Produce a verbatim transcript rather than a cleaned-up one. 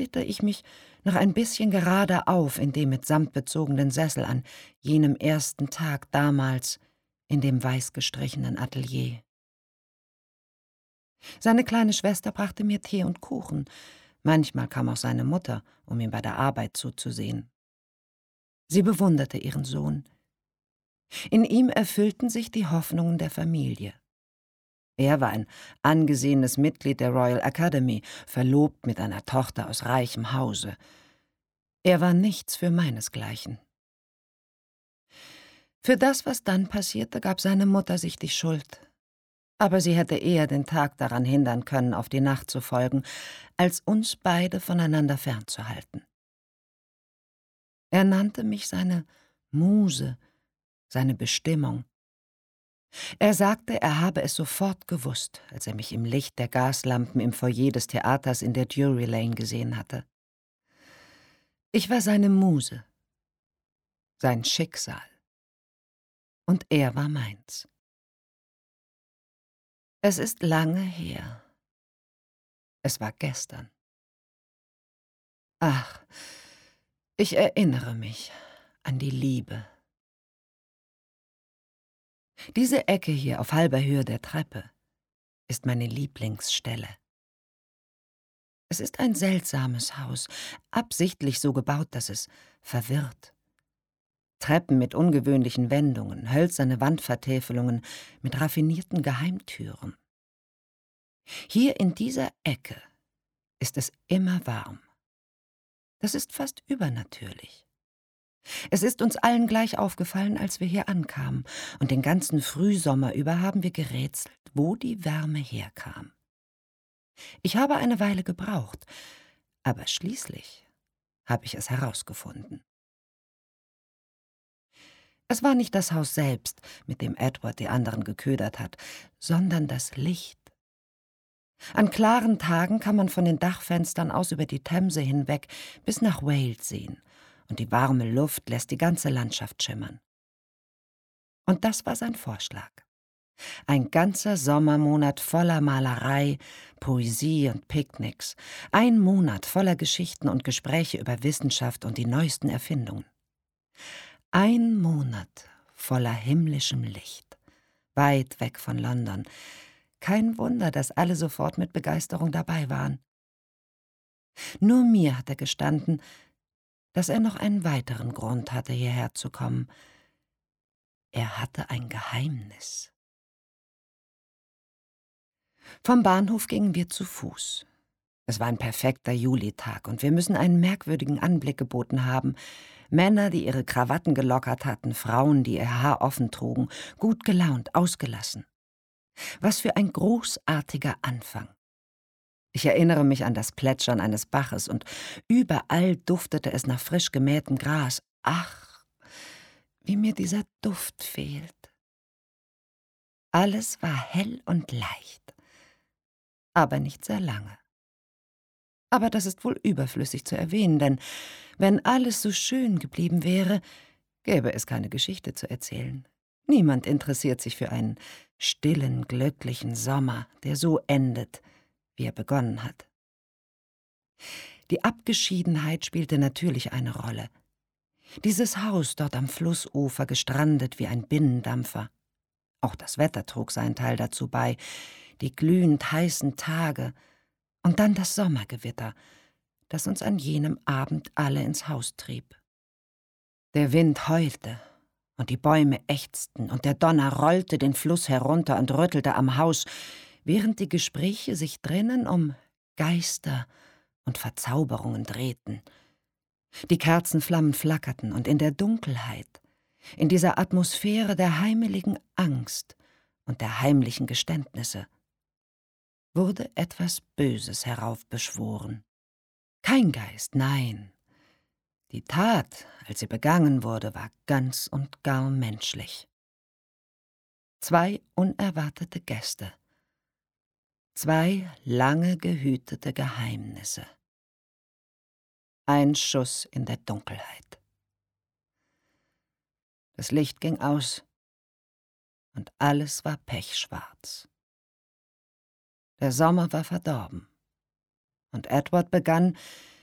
richtete ich mich noch ein bisschen gerade auf in dem mit Samt bezogenen Sessel an jenem ersten Tag damals in dem weiß gestrichenen Atelier. Seine kleine Schwester brachte mir Tee und Kuchen. Manchmal kam auch seine Mutter, um ihm bei der Arbeit zuzusehen. Sie bewunderte ihren Sohn. In ihm erfüllten sich die Hoffnungen der Familie. Er war ein angesehenes Mitglied der Royal Academy, verlobt mit einer Tochter aus reichem Hause. Er war nichts für meinesgleichen. Für das, was dann passierte, gab seine Mutter sich die Schuld. Aber sie hätte eher den Tag daran hindern können, auf die Nacht zu folgen, als uns beide voneinander fernzuhalten. Er nannte mich seine Muse, seine Bestimmung. Er sagte, er habe es sofort gewusst, als er mich im Licht der Gaslampen im Foyer des Theaters in der Drury Lane gesehen hatte. Ich war seine Muse, sein Schicksal. Und er war meins. Es ist lange her. Es war gestern. Ach, ich erinnere mich an die Liebe. Diese Ecke hier auf halber Höhe der Treppe ist meine Lieblingsstelle. Es ist ein seltsames Haus, absichtlich so gebaut, dass es verwirrt. Treppen mit ungewöhnlichen Wendungen, hölzerne Wandvertäfelungen mit raffinierten Geheimtüren. Hier in dieser Ecke ist es immer warm. Das ist fast übernatürlich. Es ist uns allen gleich aufgefallen, als wir hier ankamen, und den ganzen Frühsommer über haben wir gerätselt, wo die Wärme herkam. Ich habe eine Weile gebraucht, aber schließlich habe ich es herausgefunden. Es war nicht das Haus selbst, mit dem Edward die anderen geködert hat, sondern das Licht. An klaren Tagen kann man von den Dachfenstern aus über die Themse hinweg bis nach Wales sehen, und die warme Luft lässt die ganze Landschaft schimmern. Und das war sein Vorschlag. Ein ganzer Sommermonat voller Malerei, Poesie und Picknicks. Ein Monat voller Geschichten und Gespräche über Wissenschaft und die neuesten Erfindungen. Ein Monat voller himmlischem Licht, weit weg von London. Kein Wunder, dass alle sofort mit Begeisterung dabei waren. Nur mir hat er gestanden, dass er noch einen weiteren Grund hatte, hierher zu kommen. Er hatte ein Geheimnis. Vom Bahnhof gingen wir zu Fuß. Es war ein perfekter Julitag, und wir müssen einen merkwürdigen Anblick geboten haben. Männer, die ihre Krawatten gelockert hatten, Frauen, die ihr Haar offen trugen, gut gelaunt, ausgelassen. Was für ein großartiger Anfang. Ich erinnere mich an das Plätschern eines Baches, und überall duftete es nach frisch gemähtem Gras. Ach, wie mir dieser Duft fehlt. Alles war hell und leicht, aber nicht sehr lange. Aber das ist wohl überflüssig zu erwähnen, denn wenn alles so schön geblieben wäre, gäbe es keine Geschichte zu erzählen. Niemand interessiert sich für einen stillen, glücklichen Sommer, der so endet, wie er begonnen hat. Die Abgeschiedenheit spielte natürlich eine Rolle. Dieses Haus dort am Flussufer, gestrandet wie ein Binnendampfer. Auch das Wetter trug seinen Teil dazu bei, die glühend heißen Tage und dann das Sommergewitter, das uns an jenem Abend alle ins Haus trieb. Der Wind heulte und die Bäume ächzten und der Donner rollte den Fluss herunter und rüttelte am Haus, während die Gespräche sich drinnen um Geister und Verzauberungen drehten. Die Kerzenflammen flackerten, und in der Dunkelheit, in dieser Atmosphäre der heimeligen Angst und der heimlichen Geständnisse, wurde etwas Böses heraufbeschworen. Kein Geist, nein. Die Tat, als sie begangen wurde, war ganz und gar menschlich. Zwei unerwartete Gäste. Zwei lange gehütete Geheimnisse. Ein Schuss in der Dunkelheit. Das Licht ging aus, und alles war pechschwarz. Der Sommer war verdorben, und Edward begann,